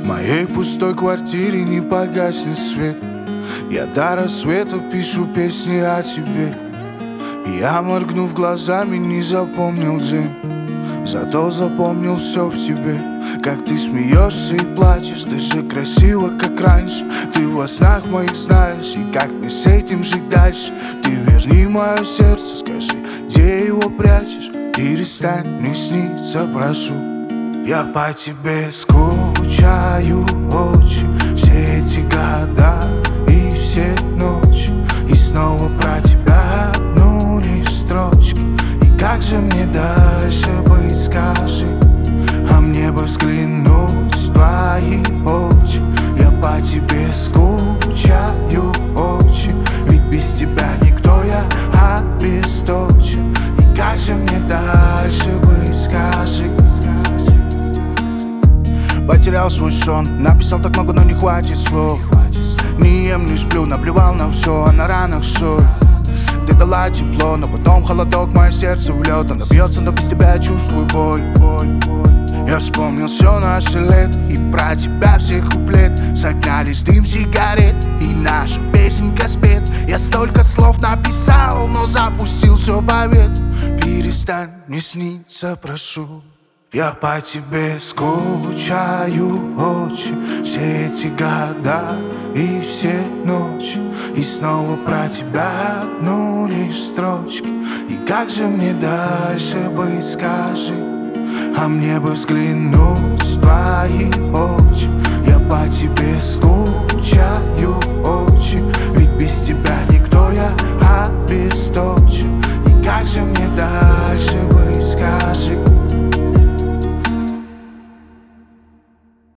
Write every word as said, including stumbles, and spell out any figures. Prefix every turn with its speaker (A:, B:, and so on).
A: моей пустой квартире не погаснет свет. Я до рассвета пишу песни о тебе. Я, моргнув глазами, не запомнил день, зато запомнил все в тебе. Как ты смеешься и плачешь, ты же красива, как раньше. Ты во снах моих знаешь, и как мне с этим жить дальше? Ты верни мое сердце, скажи, где его прячешь? Перестань мне сниться, прошу. Я по тебе скучаю очень, все эти года и все ночи. И снова про тебя одну лишь строчки. И как же мне дальше быть, скажи? А мне бы взглянуть в твои очи. Я по тебе скучаю очень, ведь без тебя никто, я обесточен. И как же мне дальше быть, скажи? Потерял свой сон, написал так много, но не хватит слов. Не ем, не сплю, наплевал на все, а на ранах соль. Ты дала тепло, но потом холодок, мое сердце в лед. Оно бьется, но без тебя я чувствую боль, боль, боль. Я вспомнил все наше лето и про тебя все куплет. С огня лишь дым сигарет и наша песенка спет. Я столько слов написал, но запустил все по ветру. Перестань мне сниться, прошу. Я по тебе скучаю очень, все эти года и все ночи. И снова про тебя одну лишь строчки. И как же мне дальше быть, скажи? А мне бы взглянуть в твои очи.